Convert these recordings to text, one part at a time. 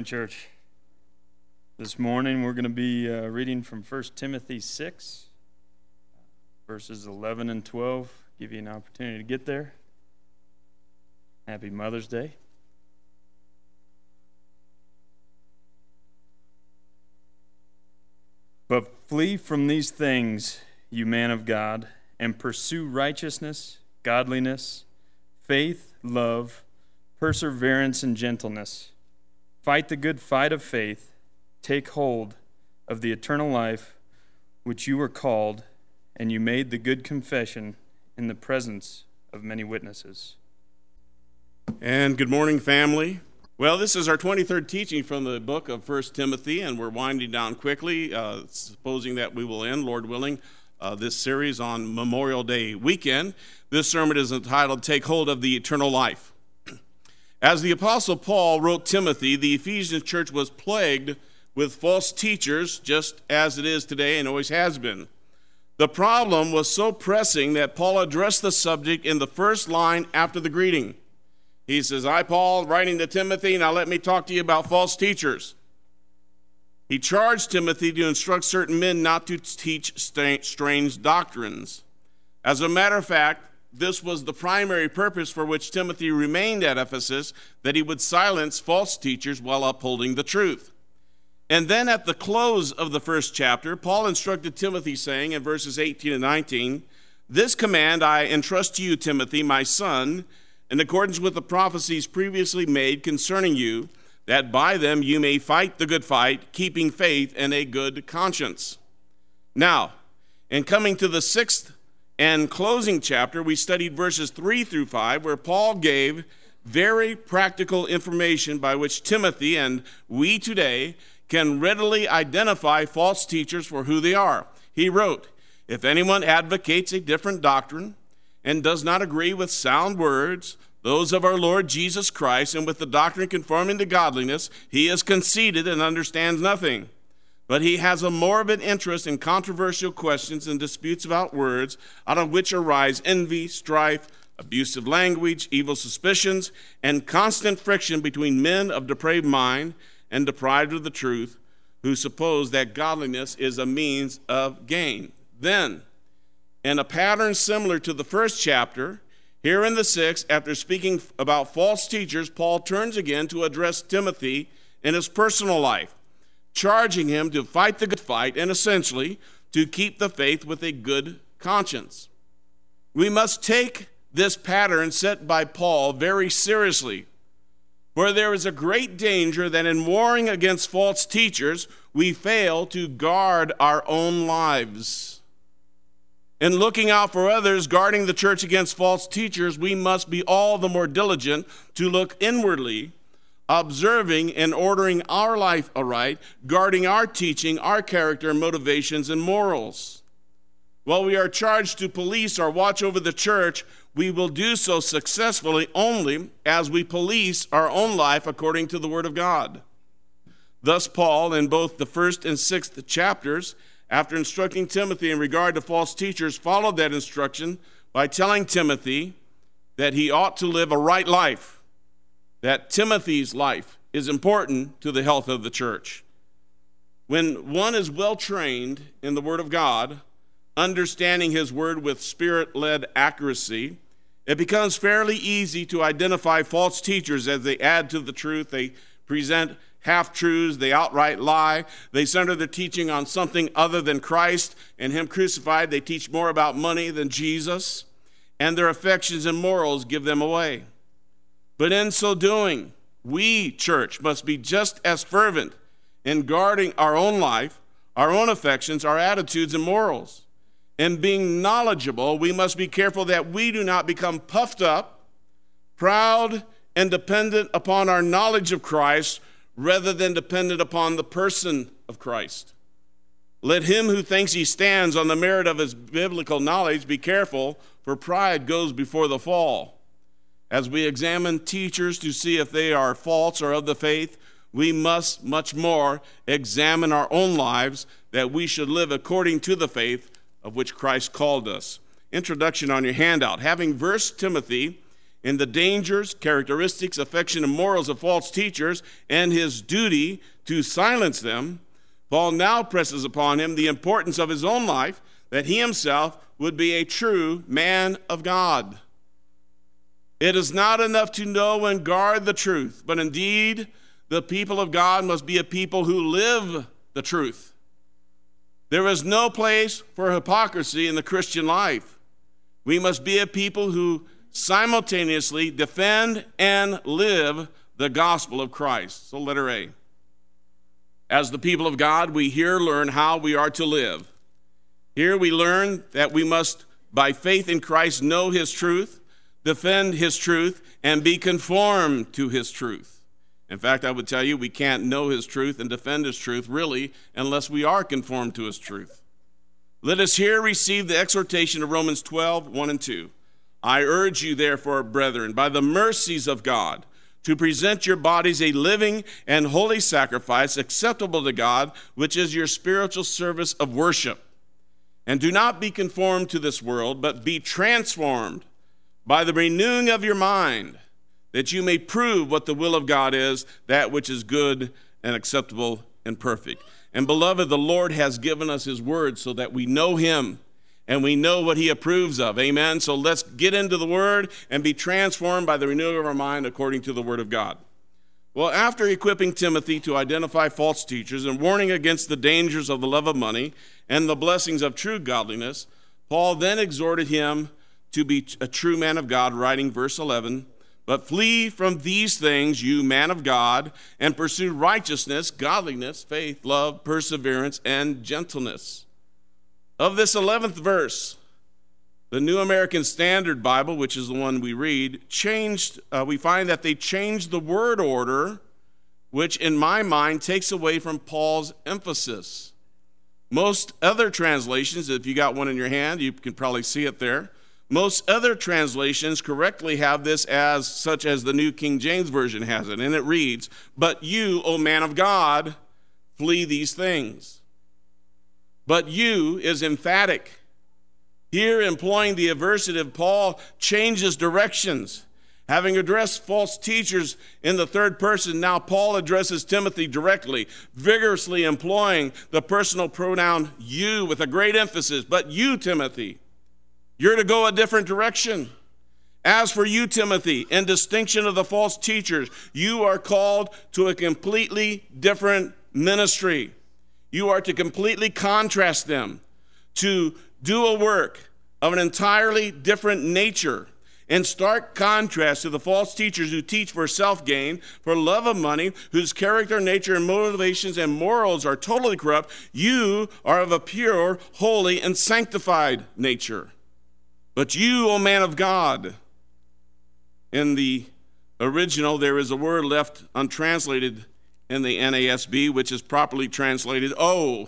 morning, church. This morning we're going to be reading from 1 Timothy 6, verses 11 and 12. Give you an opportunity to get there. Happy Mother's Day. But flee from these things, you man of God, and pursue righteousness, godliness, faith, love, perseverance, and gentleness. Fight the good fight of faith. Take hold of the eternal life which you were called, and you made the good confession in the presence of many witnesses. And good morning, family. Well, this is our 23rd teaching from the book of 1 Timothy, and we're winding down quickly, supposing that we will end, Lord willing, this series on Memorial Day weekend. This sermon is entitled, Take Hold of the Eternal Life. As the Apostle Paul wrote Timothy, the Ephesian church was plagued with false teachers, just as it is today and always has been. The problem was so pressing that Paul addressed the subject in the first line after the greeting. He says, I, Paul, writing to Timothy, now let me talk to you about false teachers. He charged Timothy to instruct certain men not to teach strange doctrines. As a matter of fact, this was the primary purpose for which Timothy remained at Ephesus, that he would silence false teachers while upholding the truth. And then at the close of the first chapter, Paul instructed Timothy, saying in verses 18 and 19, This command I entrust to you, Timothy, my son, in accordance with the prophecies previously made concerning you, that by them you may fight the good fight, keeping faith and a good conscience. Now, in coming to the sixth and closing chapter, we studied verses 3 through 5, where Paul gave very practical information by which Timothy and we today can readily identify false teachers for who they are. He wrote, If anyone advocates a different doctrine and does not agree with sound words, those of our Lord Jesus Christ, and with the doctrine conforming to godliness, he is conceited and understands nothing. But he has a morbid interest in controversial questions and disputes about words, out of which arise envy, strife, abusive language, evil suspicions, and constant friction between men of depraved mind and deprived of the truth, who suppose that godliness is a means of gain. Then, in a pattern similar to the first chapter, here in the sixth, after speaking about false teachers, Paul turns again to address Timothy in his personal life, charging him to fight the good fight and essentially to keep the faith with a good conscience. We must take this pattern set by Paul very seriously, for there is a great danger that in warring against false teachers, we fail to guard our own lives. In looking out for others, guarding the church against false teachers, we must be all the more diligent to look inwardly, observing and ordering our life aright, guarding our teaching, our character, motivations, and morals. While we are charged to police or watch over the church, we will do so successfully only as we police our own life according to the Word of God. Thus, Paul, in both the first and sixth chapters, after instructing Timothy in regard to false teachers, followed that instruction by telling Timothy that he ought to live a right life, that Timothy's life is important to the health of the church. When one is well trained in the Word of God, understanding His Word with Spirit-led accuracy, it becomes fairly easy to identify false teachers as they add to the truth. They present half-truths, they outright lie, they center their teaching on something other than Christ and Him crucified. They teach more about money than Jesus, and their affections and morals give them away. But in so doing, we, church, must be just as fervent in guarding our own life, our own affections, our attitudes and morals. In being knowledgeable, we must be careful that we do not become puffed up, proud, and dependent upon our knowledge of Christ rather than dependent upon the person of Christ. Let him who thinks he stands on the merit of his biblical knowledge be careful, for pride goes before the fall. As we examine teachers to see if they are false or of the faith, we must much more examine our own lives, that we should live according to the faith of which Christ called us. Introduction on your handout. Having versed Timothy in the dangers, characteristics, affection, and morals of false teachers and his duty to silence them, Paul now presses upon him the importance of his own life, that he himself would be a true man of God. It is not enough to know and guard the truth, but indeed the people of God must be a people who live the truth. There is no place for hypocrisy in the Christian life. We must be a people who simultaneously defend and live the gospel of Christ. So letter A. As the people of God, we here learn how we are to live. Here we learn that we must, by faith in Christ, know his truth, defend his truth, and be conformed to his truth. In fact, I would tell you we can't know his truth and defend his truth, really, unless we are conformed to his truth. Let us here receive the exhortation of Romans 12, 1 and 2. I urge you, therefore, brethren, by the mercies of God, to present your bodies a living and holy sacrifice acceptable to God, which is your spiritual service of worship. And do not be conformed to this world, but be transformed by the renewing of your mind, that you may prove what the will of God is, that which is good and acceptable and perfect. And beloved, the Lord has given us his word so that we know him and we know what he approves of. Amen? So let's get into the word and be transformed by the renewing of our mind according to the word of God. Well, after equipping Timothy to identify false teachers and warning against the dangers of the love of money and the blessings of true godliness, Paul then exhorted him to be a true man of God, writing verse 11, but flee from these things, you man of God, and pursue righteousness, godliness, faith, love, perseverance, and gentleness. Of this 11th verse, the New American Standard Bible, which is the one we read, we find that they changed the word order, which in my mind takes away from Paul's emphasis. Most other translations, if you got one in your hand, you can probably see it there. Most other translations correctly have this as, such as the New King James Version has it, and it reads, but you, O man of God, flee these things. But you is emphatic. Here, employing the aversive, Paul changes directions. Having addressed false teachers in the third person, now Paul addresses Timothy directly, vigorously employing the personal pronoun you with a great emphasis. But you, Timothy, you're to go a different direction. As for you, Timothy, in distinction of the false teachers, you are called to a completely different ministry. You are to completely contrast them, to do a work of an entirely different nature, in stark contrast to the false teachers who teach for self-gain, for love of money, whose character, nature, and motivations and morals are totally corrupt. You are of a pure, holy, and sanctified nature. But you, O man of God, in the original, there is a word left untranslated in the NASB, which is properly translated O.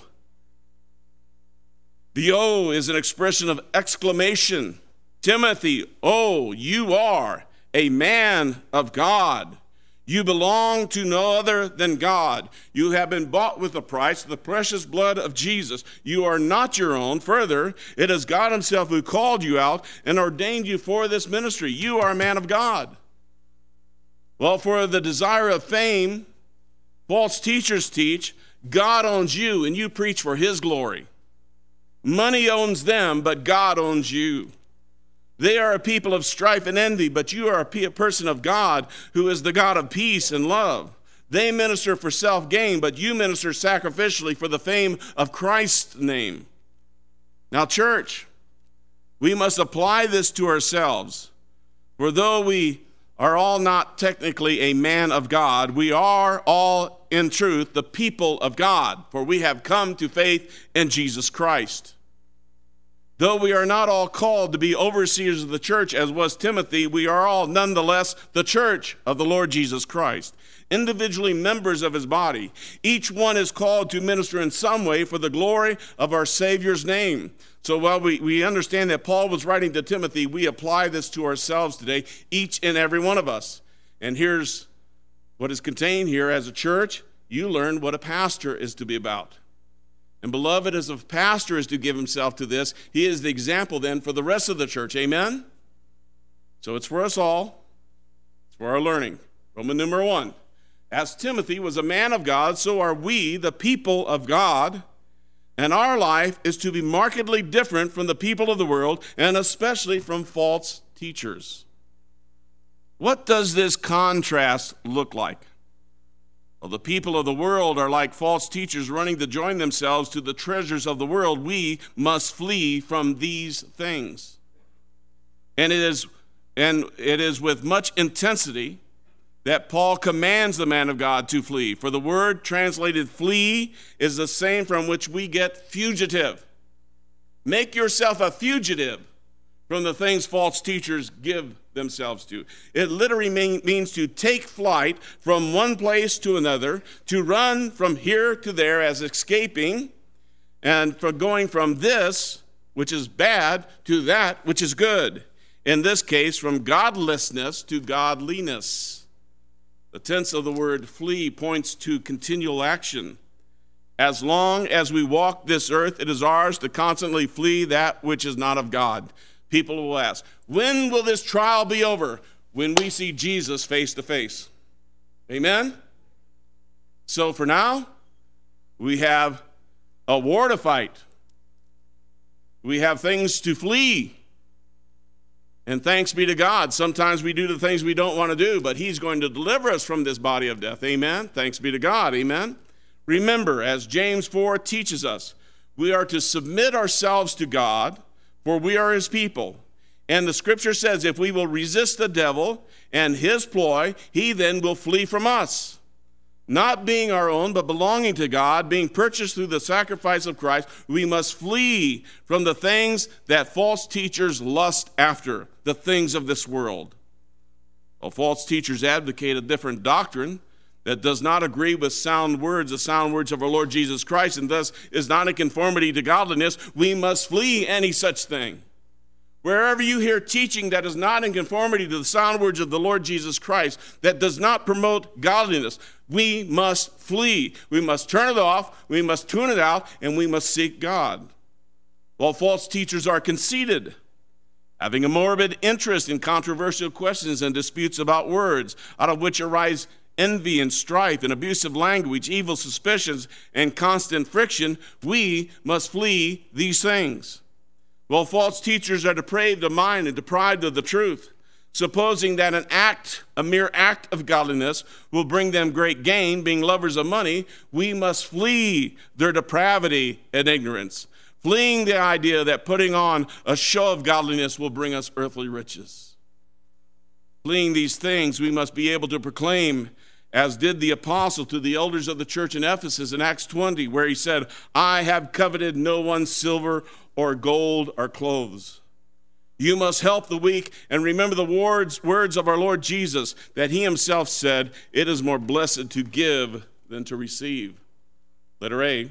The O is an expression of exclamation. Timothy, oh, you are a man of God. You belong to no other than God. You have been bought with a price, the precious blood of Jesus. You are not your own. Further, it is God himself who called you out and ordained you for this ministry. You are a man of God. Well, for the desire of fame, false teachers teach, God owns you and you preach for his glory. Money owns them, but God owns you. They are a people of strife and envy, but you are a person of God who is the God of peace and love. They minister for self-gain, but you minister sacrificially for the fame of Christ's name. Now, church, we must apply this to ourselves. For though we are all not technically a man of God, we are all in truth the people of God, for we have come to faith in Jesus Christ. Though we are not all called to be overseers of the church, as was Timothy, we are all nonetheless the church of the Lord Jesus Christ, individually members of his body. Each one is called to minister in some way for the glory of our Savior's name. So while we understand that Paul was writing to Timothy, we apply this to ourselves today, each and every one of us. And here's what is contained here. As a church, you learn what a pastor is to be about. And beloved, as a pastor is to give himself to this, he is the example then for the rest of the church. Amen? So it's for us all. for our learning. Roman numeral 1. As Timothy was a man of God, so are we, the people of God, and our life is to be markedly different from the people of the world, and especially from false teachers. What does this contrast look like? Well, the people of the world are like false teachers running to join themselves to the treasures of the world. We must flee from these things. And it is with much intensity that Paul commands the man of God to flee. For the word translated flee is the same from which we get fugitive. Make yourself a fugitive from the things false teachers give themselves to. It literally means to take flight from one place to another, to run from here to there as escaping, and for going from this, which is bad, to that, which is good. In this case, from godlessness to godliness. The tense of the word flee points to continual action. As long as we walk this earth, it is ours to constantly flee that which is not of God. People will ask, when will this trial be over? When we see Jesus face to face. Amen? So for now, we have a war to fight. We have things to flee. And thanks be to God, sometimes we do the things we don't want to do, but he's going to deliver us from this body of death. Amen? Thanks be to God. Amen? Remember, as James 4 teaches us, we are to submit ourselves to God, for we are his people. And the scripture says if we will resist the devil and his ploy, he then will flee from us. Not being our own, but belonging to God, being purchased through the sacrifice of Christ, we must flee from the things that false teachers lust after, the things of this world. Well, false teachers advocate a different doctrine that does not agree with sound words, the sound words of our Lord Jesus Christ, and thus is not in conformity to godliness. We must flee any such thing. Wherever you hear teaching that is not in conformity to the sound words of the Lord Jesus Christ, that does not promote godliness, we must flee. We must turn it off, we must tune it out, and we must seek God. While false teachers are conceited, having a morbid interest in controversial questions and disputes about words, out of which arise envy and strife and abusive language, evil suspicions, and constant friction, we must flee these things. While false teachers are depraved of mind and deprived of the truth, supposing that a mere act of godliness will bring them great gain, being lovers of money, we must flee their depravity and ignorance, fleeing the idea that putting on a show of godliness will bring us earthly riches. Fleeing these things, we must be able to proclaim, as did the apostle to the elders of the church in Ephesus in Acts 20, where he said, I have coveted no one's silver or gold or clothes. You must help the weak and remember the words of our Lord Jesus, that he himself said, it is more blessed to give than to receive. Letter A.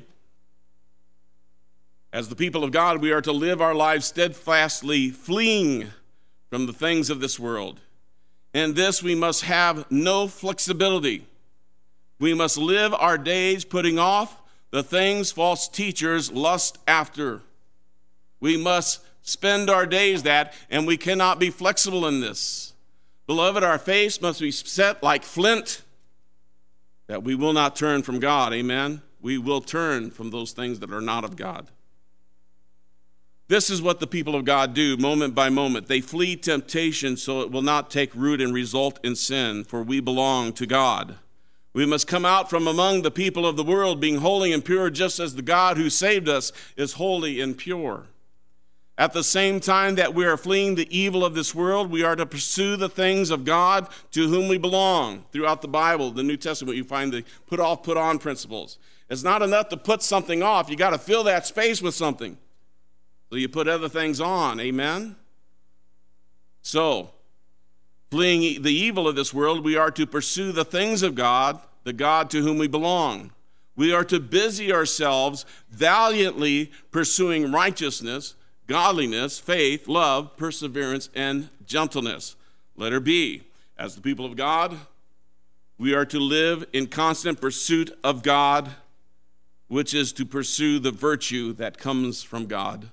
As the people of God, we are to live our lives steadfastly, fleeing from the things of this world. In this, we must have no flexibility. We must live our days putting off the things false teachers lust after. We must spend our days that, and we cannot be flexible in this. Beloved, our face must be set like flint, that we will not turn from God. Amen? We will turn from those things that are not of God. This is what the people of God do moment by moment. They flee temptation so it will not take root and result in sin, for we belong to God. We must come out from among the people of the world being holy and pure, just as the God who saved us is holy and pure. At the same time that we are fleeing the evil of this world, we are to pursue the things of God to whom we belong. Throughout the Bible, the New Testament, you find the put off, put on principles. It's not enough to put something off. You got to fill that space with something. So you put other things on. Amen? So, fleeing the evil of this world, we are to pursue the things of God, the God to whom we belong. We are to busy ourselves valiantly pursuing righteousness, godliness, faith, love, perseverance, and gentleness. Letter B. As the people of God, we are to live in constant pursuit of God, which is to pursue the virtue that comes from God.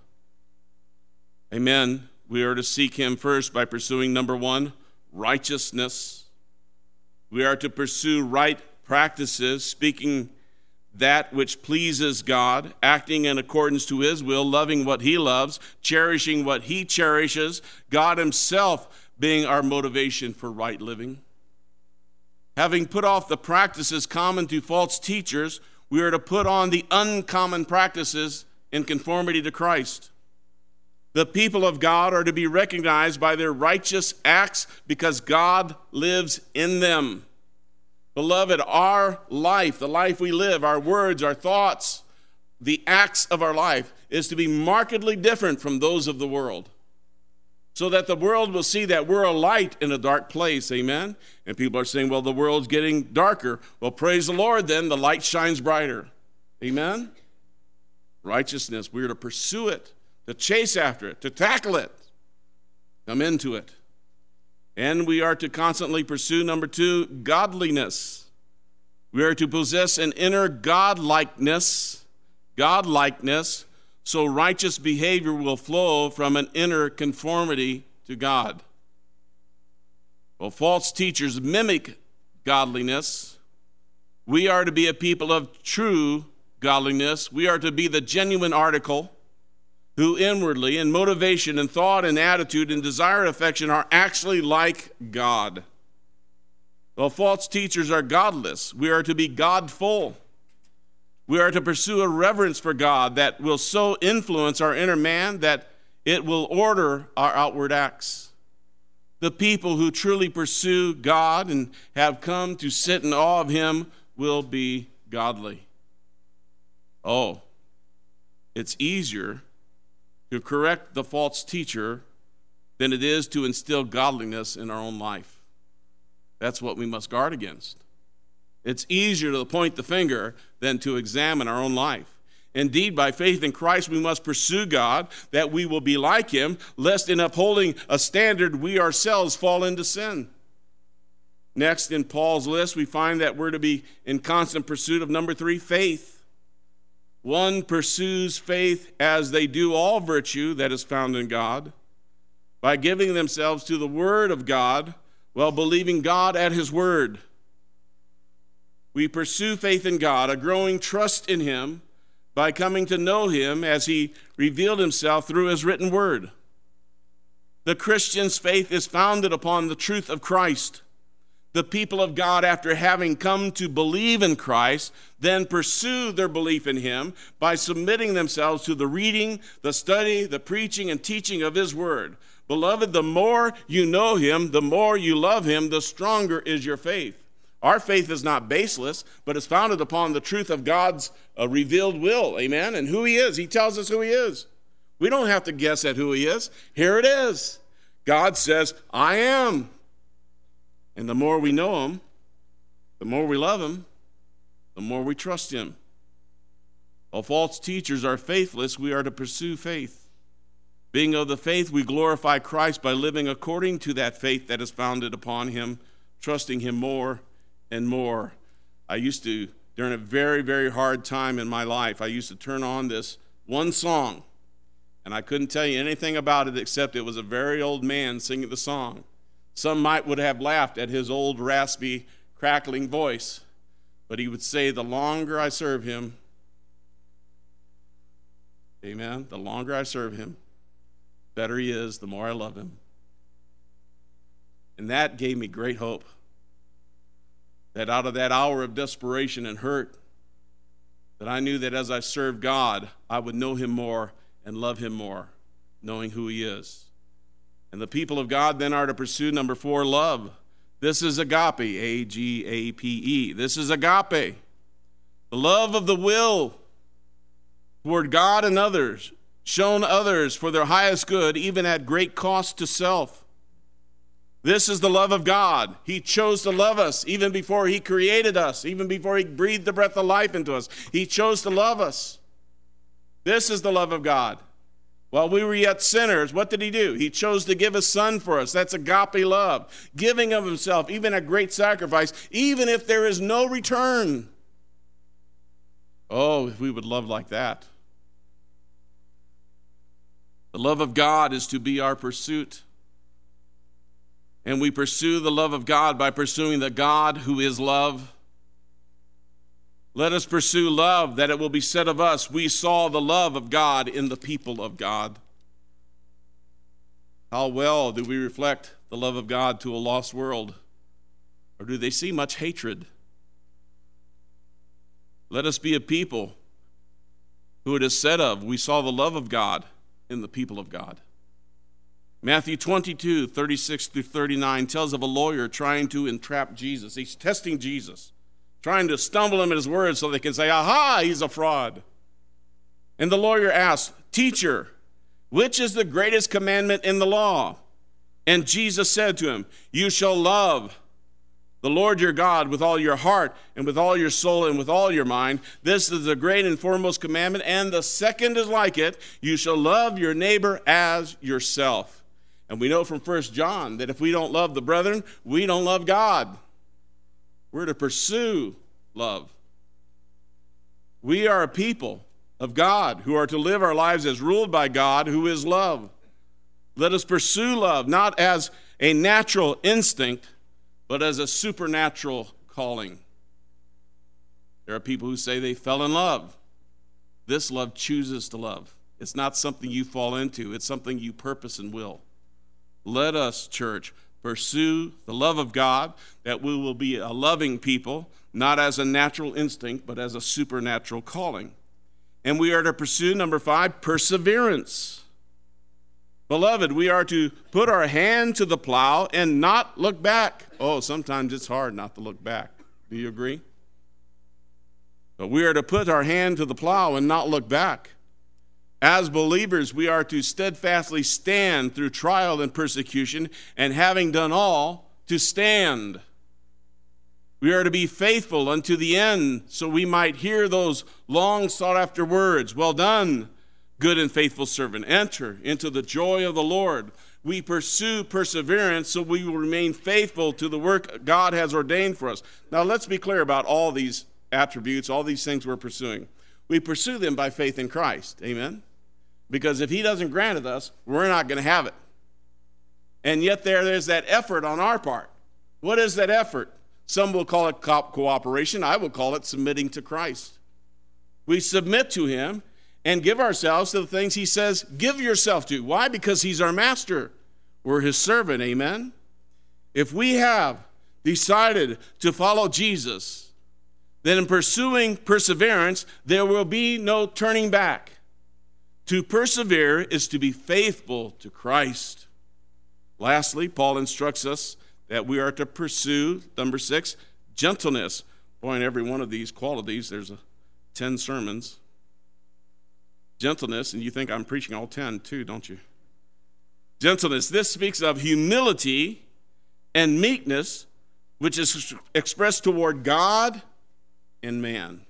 Amen. We are to seek him first by pursuing, number one, righteousness. We are to pursue right practices, speaking that which pleases God, acting in accordance to his will, loving what he loves, cherishing what he cherishes, God himself being our motivation for right living. Having put off the practices common to false teachers, we are to put on the uncommon practices in conformity to Christ. The people of God are to be recognized by their righteous acts because God lives in them. Beloved, our life, the life we live, our words, our thoughts, the acts of our life is to be markedly different from those of the world, so that the world will see that we're a light in a dark place, amen? And people are saying, well, the world's getting darker. Well, praise the Lord then, the light shines brighter, amen? Righteousness, we're to pursue it, to chase after it, to tackle it, come into it. And we are to constantly pursue, number 2, godliness. We are to possess an inner godlikeness, so righteous behavior will flow from an inner conformity to God. Well, false teachers mimic godliness. We are to be a people of true godliness. We are to be the genuine article who inwardly, in motivation and thought and attitude and desire and affection, are actually like God. Well, false teachers are godless. We are to be godful. We are to pursue a reverence for God that will so influence our inner man that it will order our outward acts. The people who truly pursue God and have come to sit in awe of him will be godly. Oh, it's easier to correct the false teacher than it is to instill godliness in our own life. That's what we must guard against. It's easier to point the finger than to examine our own life. Indeed, by faith in Christ, we must pursue God, that we will be like him, lest in upholding a standard, we ourselves fall into sin. Next, in Paul's list, we find that we're to be in constant pursuit of number 3, faith. One pursues faith as they do all virtue that is found in God, by giving themselves to the word of God while believing God at his word. We pursue faith in God, a growing trust in him, by coming to know him as he revealed himself through his written word. The Christian's faith is founded upon the truth of Christ. The people of God, after having come to believe in Christ, then pursue their belief in him by submitting themselves to the reading, the study, the preaching, and teaching of his word. Beloved, the more you know him, the more you love him, the stronger is your faith. Our faith is not baseless, but is founded upon the truth of God's revealed will, amen, and who he is. He tells us who he is. We don't have to guess at who he is. Here it is. God says, I am. And the more we know him, the more we love him, the more we trust him. While false teachers are faithless, we are to pursue faith. Being of the faith, we glorify Christ by living according to that faith that is founded upon him, trusting him more and more. I used to, during a very, very hard time in my life, I used to turn on this one song, and I couldn't tell you anything about it except it was a very old man singing the song. Some would have laughed at his old, raspy, crackling voice, but he would say, the longer I serve him, amen, the longer I serve him, better he is, the more I love him. And that gave me great hope, that out of that hour of desperation and hurt, that I knew that as I served God, I would know him more and love him more, knowing who he is. And the people of God then are to pursue, number 4, love. This is agape, A-G-A-P-E. This is agape, the love of the will toward God and others, shown others for their highest good, even at great cost to self. This is the love of God. He chose to love us even before he created us, even before he breathed the breath of life into us. He chose to love us. This is the love of God. While we were yet sinners, what did he do? He chose to give his son for us. That's agape love. Giving of himself, even at great sacrifice, even if there is no return. Oh, if we would love like that. The love of God is to be our pursuit. And we pursue the love of God by pursuing the God who is love. Let us pursue love, that it will be said of us, we saw the love of God in the people of God. How well do we reflect the love of God to a lost world? Or do they see much hatred? Let us be a people who it is said of, we saw the love of God in the people of God. Matthew 22, 36 through 39 tells of a lawyer trying to entrap Jesus. He's testing Jesus, trying to stumble him in his words so they can say, aha, he's a fraud. And the lawyer asks, teacher, which is the greatest commandment in the law? And Jesus said to him, you shall love the Lord your God with all your heart and with all your soul and with all your mind. This is the great and foremost commandment, and the second is like it. You shall love your neighbor as yourself. And we know from 1 John that if we don't love the brethren, we don't love God. We're to pursue love. We are a people of God who are to live our lives as ruled by God, who is love. Let us pursue love, not as a natural instinct, but as a supernatural calling. There are people who say they fell in love. This love chooses to love. It's not something you fall into. It's something you purpose and will. Let us, church, pursue the love of God, that we will be a loving people, not as a natural instinct, but as a supernatural calling. And we are to pursue, number 5, perseverance. Beloved, we are to put our hand to the plow and not look back. Oh, sometimes it's hard not to look back. Do you agree? But we are to put our hand to the plow and not look back. As believers, we are to steadfastly stand through trial and persecution, and having done all, to stand. We are to be faithful unto the end, so we might hear those long sought after words, well done, good and faithful servant. Enter into the joy of the Lord. We pursue perseverance so we will remain faithful to the work God has ordained for us. Now let's be clear about all these attributes, all these things we're pursuing. We pursue them by faith in Christ. Amen? Because if he doesn't grant it us, we're not going to have it. And yet there's that effort on our part. What is that effort? Some will call it cooperation. I will call it submitting to Christ. We submit to him and give ourselves to the things he says, give yourself to. Why? Because he's our master. We're his servant. Amen? If we have decided to follow Jesus, then in pursuing perseverance, there will be no turning back. To persevere is to be faithful to Christ. Lastly, Paul instructs us that we are to pursue, number 6, gentleness. Boy, in every one of these qualities, there's 10 sermons. Gentleness, and you think I'm preaching all 10 too, don't you? Gentleness, this speaks of humility and meekness, which is expressed toward God and man.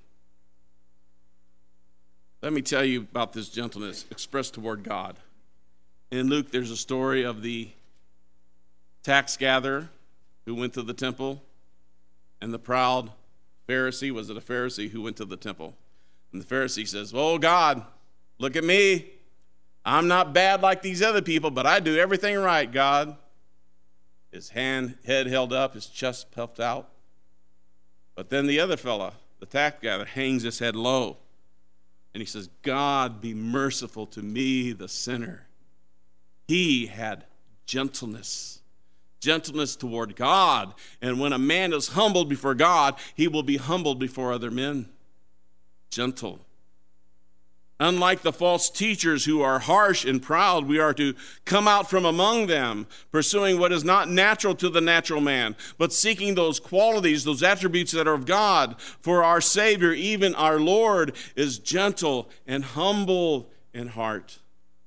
Let me tell you about this gentleness expressed toward God. In Luke, there's a story of the tax gatherer who went to the temple, and the proud Pharisee, was it a Pharisee who went to the temple? And the Pharisee says, oh God, look at me. I'm not bad like these other people, but I do everything right, God. His head held up, his chest puffed out. But then the other fella, the tax gatherer, hangs his head low. And he says, God, be merciful to me, the sinner. He had gentleness toward God. And when a man is humbled before God, he will be humbled before other men. Gentle. Unlike the false teachers who are harsh and proud, we are to come out from among them, pursuing what is not natural to the natural man, but seeking those qualities, those attributes that are of God. For our Savior, even our Lord, is gentle and humble in heart.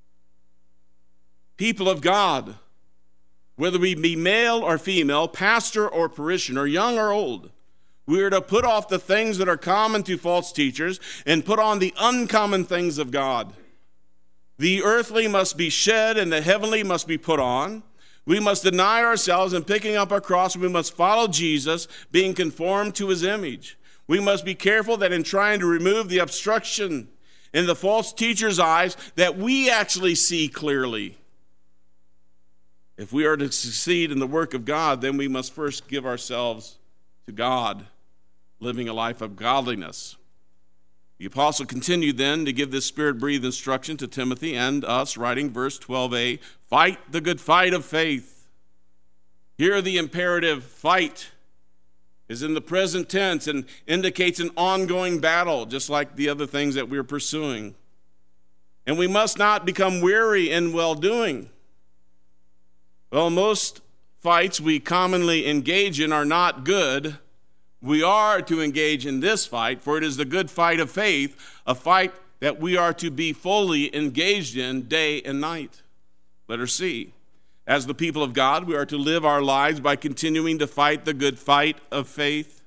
People of God, whether we be male or female, pastor or parishioner, young or old, we are to put off the things that are common to false teachers and put on the uncommon things of God. The earthly must be shed and the heavenly must be put on. We must deny ourselves and picking up our cross, we must follow Jesus, being conformed to his image. We must be careful that in trying to remove the obstruction in the false teacher's eyes, that we actually see clearly. If we are to succeed in the work of God, then we must first give ourselves to God, living a life of godliness. The apostle continued then to give this Spirit-breathed instruction to Timothy and us, writing verse 12a, fight the good fight of faith. Here the imperative fight is in the present tense and indicates an ongoing battle, just like the other things that we're pursuing. And we must not become weary in well-doing. Well, most fights we commonly engage in are not good. We are to engage in this fight, for it is the good fight of faith, a fight that we are to be fully engaged in day and night. Letter C. As the people of God, we are to live our lives by continuing to fight the good fight of faith.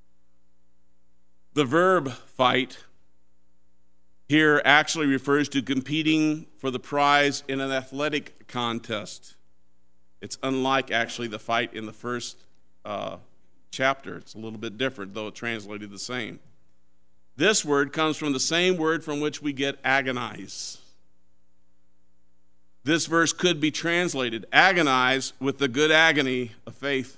The verb fight here actually refers to competing for the prize in an athletic contest. It's unlike actually the fight in the first chapter. It's a little bit different, though it translated the same. This word comes from the same word from which we get agonize. This verse could be translated, agonize with the good agony of faith.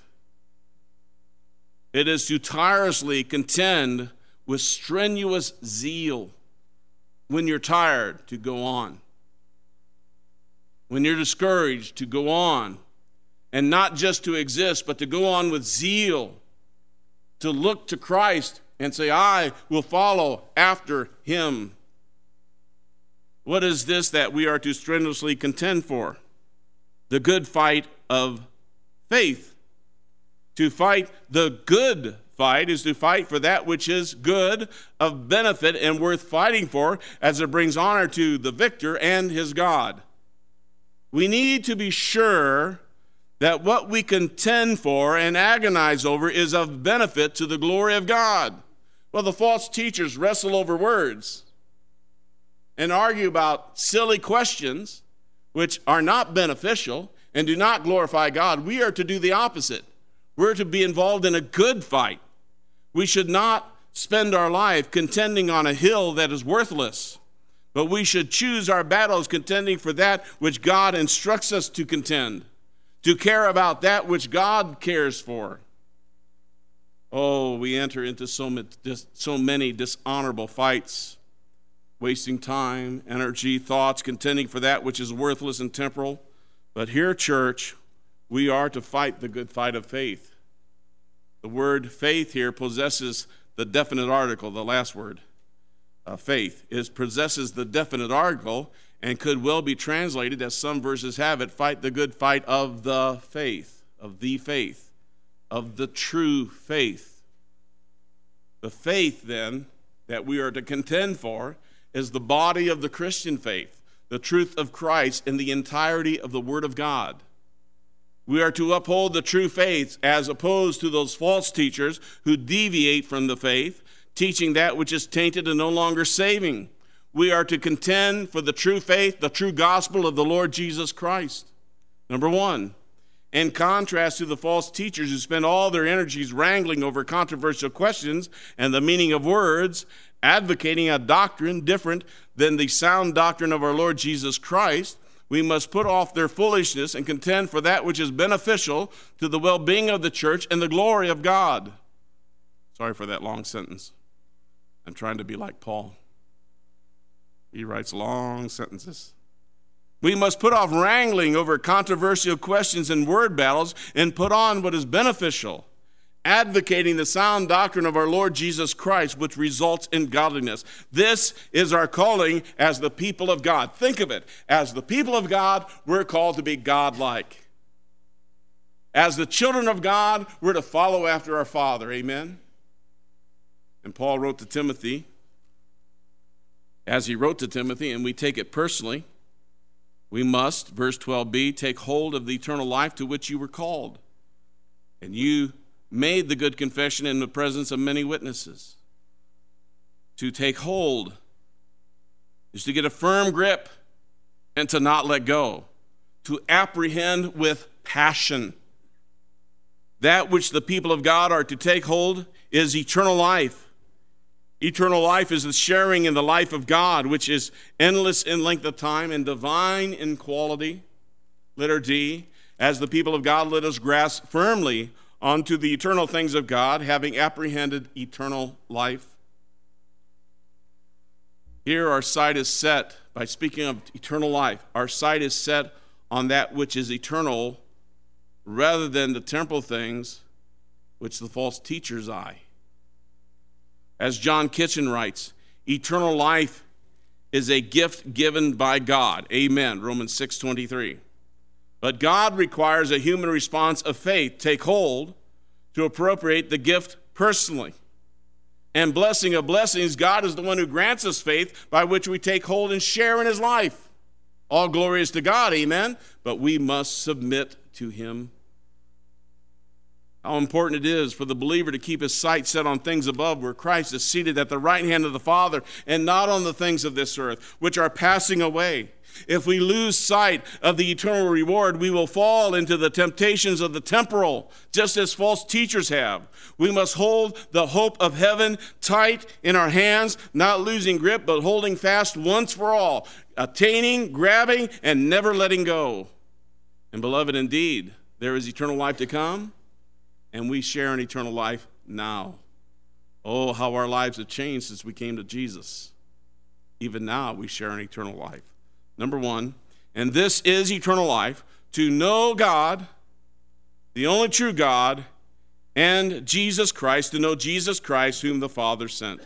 It is to tirelessly contend with strenuous zeal. When you're tired, to go on. When you're discouraged, to go on. And not just to exist, but to go on with zeal. To look to Christ and say, I will follow after him. What is this that we are to strenuously contend for? The good fight of faith. To fight the good fight is to fight for that which is good, of benefit, and worth fighting for, as it brings honor to the victor and his God. We need to be sure that what we contend for and agonize over is of benefit to the glory of God. Well, the false teachers wrestle over words and argue about silly questions which are not beneficial and do not glorify God. We are to do the opposite. We're to be involved in a good fight. We should not spend our life contending on a hill that is worthless, but we should choose our battles contending for that which God instructs us to contend, to care about that which God cares for. Oh, we enter into so many dishonorable fights, wasting time, energy, thoughts, contending for that which is worthless and temporal. But here, church, we are to fight the good fight of faith. The word faith here possesses the definite article, the last word, faith, possesses the definite article and could well be translated, as some verses have it, fight the good fight of the faith, of the faith, of the true faith. The faith, then, that we are to contend for is the body of the Christian faith, the truth of Christ in the entirety of the Word of God. We are to uphold the true faith as opposed to those false teachers who deviate from the faith, teaching that which is tainted and no longer saving. We are to contend for the true faith, the true gospel of the Lord Jesus Christ. Number one, in contrast to the false teachers who spend all their energies wrangling over controversial questions and the meaning of words, advocating a doctrine different than the sound doctrine of our Lord Jesus Christ, we must put off their foolishness and contend for that which is beneficial to the well-being of the church and the glory of God. Sorry for that long sentence. I'm trying to be like Paul. He writes long sentences. We must put off wrangling over controversial questions and word battles and put on what is beneficial, advocating the sound doctrine of our Lord Jesus Christ, which results in godliness. This is our calling as the people of God. Think of it. As the people of God, we're called to be God-like. As the children of God, we're to follow after our Father. Amen? And Paul wrote to Timothy, as he wrote to Timothy, and we take it personally, we must, verse 12b, take hold of the eternal life to which you were called. And you made the good confession in the presence of many witnesses. To take hold is to get a firm grip and to not let go. To apprehend with passion. That which the people of God are to take hold is eternal life. Eternal life is the sharing in the life of God, which is endless in length of time and divine in quality. Letter D. As the people of God, let us grasp firmly onto the eternal things of God, having apprehended eternal life. Here our sight is set, by speaking of eternal life, our sight is set on that which is eternal rather than the temporal things which the false teachers eye. As John Kitchen writes, eternal life is a gift given by God. Amen. Romans 6:23. But God requires a human response of faith, take hold, to appropriate the gift personally. And blessing of blessings, God is the one who grants us faith by which we take hold and share in his life. All glory is to God, amen, but we must submit to him. How important it is for the believer to keep his sight set on things above, where Christ is seated at the right hand of the Father, and not on the things of this earth, which are passing away. If we lose sight of the eternal reward, we will fall into the temptations of the temporal, just as false teachers have. We must hold the hope of heaven tight in our hands, not losing grip, but holding fast once for all, attaining, grabbing, and never letting go. And beloved, indeed, there is eternal life to come, and we share in eternal life now. Oh, how our lives have changed since we came to Jesus. Even now, we share in eternal life. Number one, and this is eternal life, to know God, the only true God, and Jesus Christ, to know Jesus Christ, whom the Father sent.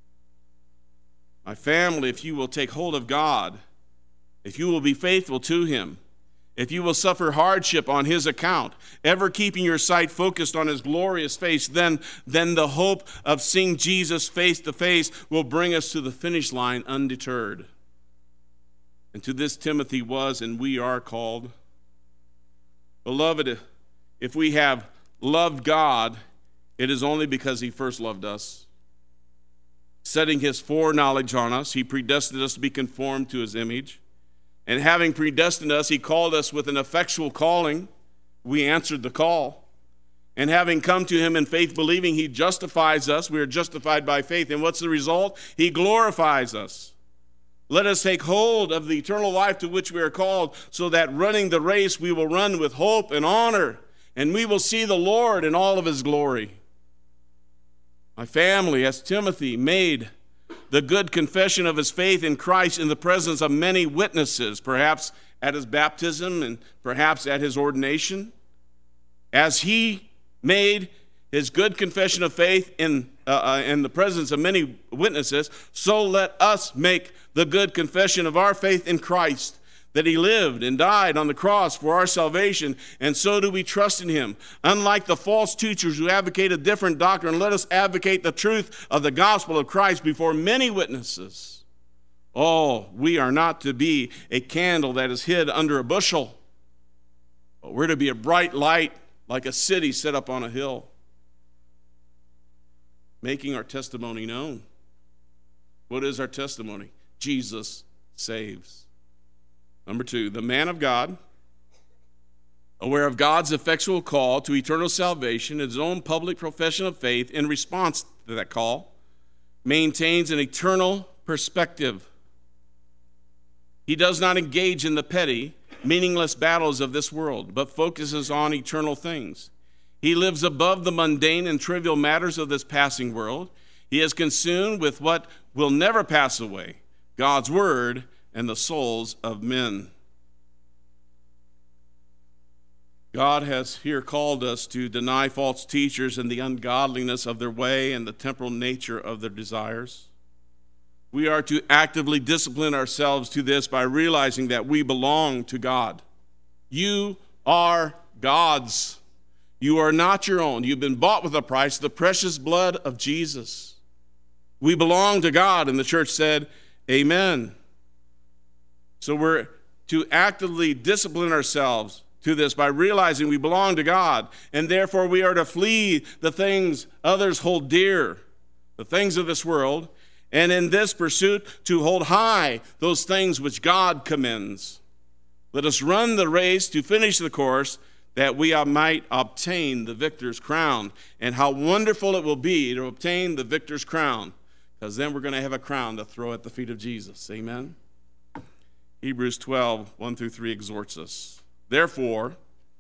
My family, if you will take hold of God, if you will be faithful to him, if you will suffer hardship on his account, ever keeping your sight focused on his glorious face, then the hope of seeing Jesus face to face will bring us to the finish line undeterred. And to this Timothy was and we are called. Beloved, if we have loved God, it is only because he first loved us. Setting his foreknowledge on us, he predestined us to be conformed to his image. And having predestined us, he called us with an effectual calling. We answered the call. And having come to him in faith believing, he justifies us. We are justified by faith. And what's the result? He glorifies us. Let us take hold of the eternal life to which we are called, so that running the race we will run with hope and honor, and we will see the Lord in all of his glory. My family, as Timothy made the good confession of his faith in Christ in the presence of many witnesses, perhaps at his baptism and perhaps at his ordination, as he made his good confession of faith in the presence of many witnesses, so let us make the good confession of our faith in Christ, that he lived and died on the cross for our salvation, and so do we trust in him. Unlike the false teachers who advocate a different doctrine, let us advocate the truth of the gospel of Christ before many witnesses. Oh, we are not to be a candle that is hid under a bushel, but we're to be a bright light like a city set up on a hill, making our testimony known. What is our testimony? Jesus saves. Number two, the man of God, aware of God's effectual call to eternal salvation, his own public profession of faith in response to that call, maintains an eternal perspective. He does not engage in the petty, meaningless battles of this world, but focuses on eternal things. He lives above the mundane and trivial matters of this passing world. He is consumed with what will never pass away, God's word and the souls of men. God has here called us to deny false teachers and the ungodliness of their way and the temporal nature of their desires. We are to actively discipline ourselves to this by realizing that we belong to God. You are God's. You are not your own. You've been bought with a price, the precious blood of Jesus. We belong to God, and the church said, amen. So we're to actively discipline ourselves to this by realizing we belong to God, and therefore we are to flee the things others hold dear, the things of this world, and in this pursuit to hold high those things which God commends. Let us run the race to finish the course, that we might obtain the victor's crown. And how wonderful it will be to obtain the victor's crown, because then we're going to have a crown to throw at the feet of Jesus. Amen? Hebrews 12, 1-3 exhorts us. Therefore,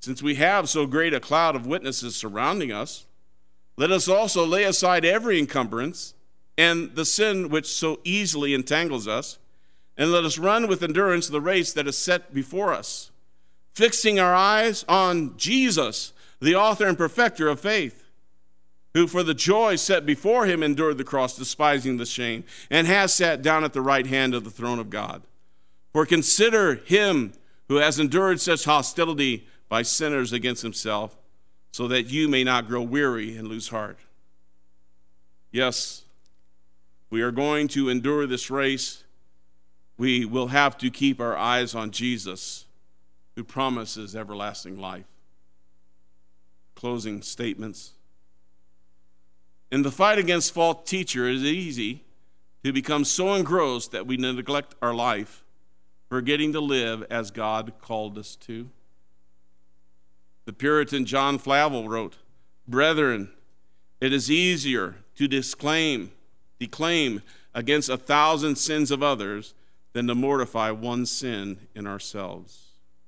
Since we have so great a cloud of witnesses surrounding us, let us also lay aside every encumbrance and the sin which so easily entangles us, and let us run with endurance the race that is set before us, fixing our eyes on Jesus, the author and perfecter of faith, who for the joy set before him endured the cross, despising the shame, and has sat down at the right hand of the throne of God. For consider him who has endured such hostility by sinners against himself, so that you may not grow weary and lose heart. Yes, we are going to endure this race. We will have to keep our eyes on Jesus, who promises everlasting life. Closing statements. In the fight against false teachers, it is easy to become so engrossed that we neglect our life, forgetting to live as God called us to. The Puritan John Flavel wrote, "Brethren, it is easier to declaim against 1,000 sins of others than to mortify one sin in ourselves."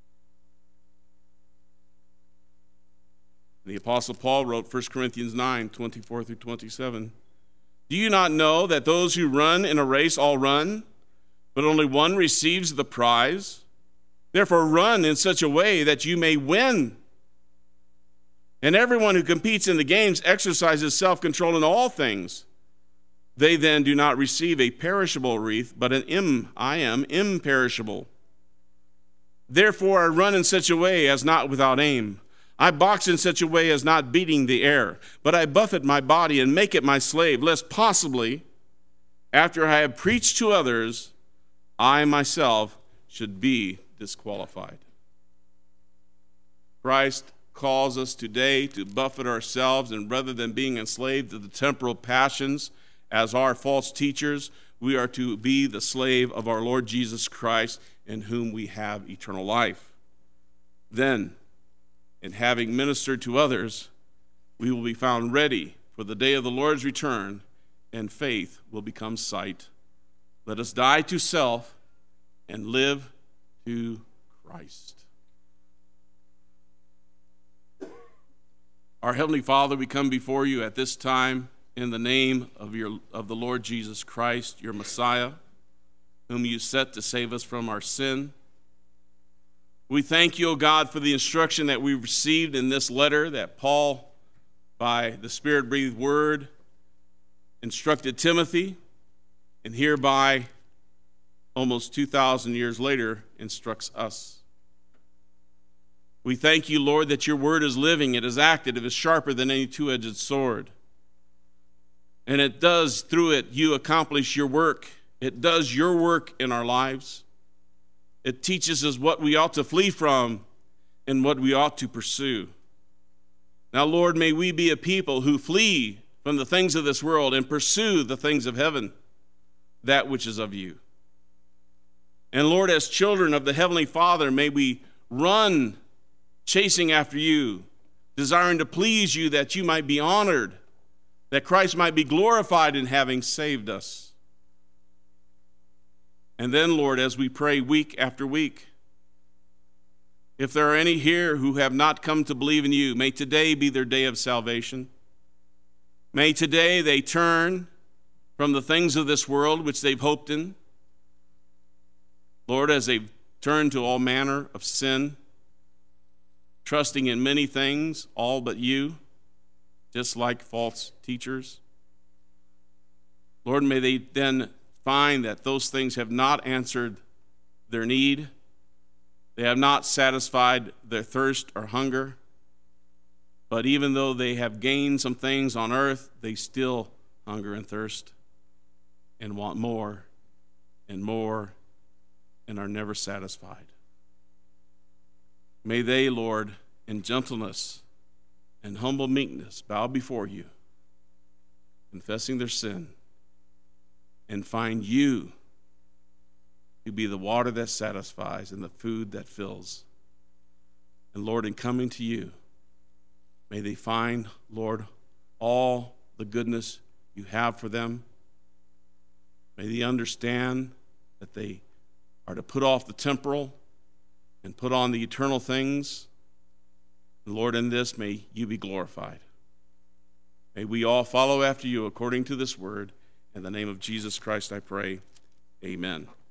The Apostle Paul wrote 1 Corinthians 9, 24 through 27. "Do you not know that those who run in a race all run, but only one receives the prize? Therefore run in such a way that you may win. And everyone who competes in the games exercises self-control in all things. They then do not receive a perishable wreath, but I am imperishable. Therefore I run in such a way as not without aim. I box in such a way as not beating the air, but I buffet my body and make it my slave, lest possibly, after I have preached to others, I myself should be disqualified." Christ calls us today to buffet ourselves, and rather than being enslaved to the temporal passions as our false teachers, we are to be the slave of our Lord Jesus Christ, in whom we have eternal life. Then, in having ministered to others, we will be found ready for the day of the Lord's return, and faith will become sight. Let us die to self and live to Christ. Our Heavenly Father, we come before you at this time in the name of the Lord Jesus Christ, your Messiah, whom you set to save us from our sin. We thank you, O God, for the instruction that we received in this letter that Paul, by the Spirit-breathed word, instructed Timothy, and hereby, almost 2,000 years later, instructs us. We thank you, Lord, that your word is living, it is active, it is sharper than any two-edged sword. And it does, through it, you accomplish your work. It does your work in our lives. It teaches us what we ought to flee from and what we ought to pursue. Now, Lord, may we be a people who flee from the things of this world and pursue the things of heaven, that which is of you. And Lord, as children of the Heavenly Father, may we run chasing after you, desiring to please you, that you might be honored, that Christ might be glorified in having saved us. And then, Lord, as we pray week after week, if there are any here who have not come to believe in you, may today be their day of salvation. May today they turn from the things of this world which they've hoped in. Lord, as they've turned to all manner of sin, trusting in many things, all but you, just like false teachers. Lord, may they then find that those things have not answered their need. They have not satisfied their thirst or hunger. But even though they have gained some things on earth, they still hunger and thirst and want more and more and are never satisfied. May they, Lord, in gentleness and humble meekness, bow before you, confessing their sin, and find you to be the water that satisfies and the food that fills. And Lord, in coming to you, may they find, Lord, all the goodness you have for them. May they understand that they are to put off the temporal and put on the eternal things, Lord, in this, may you be glorified. May we all follow after you according to this word. In the name of Jesus Christ, I pray. Amen.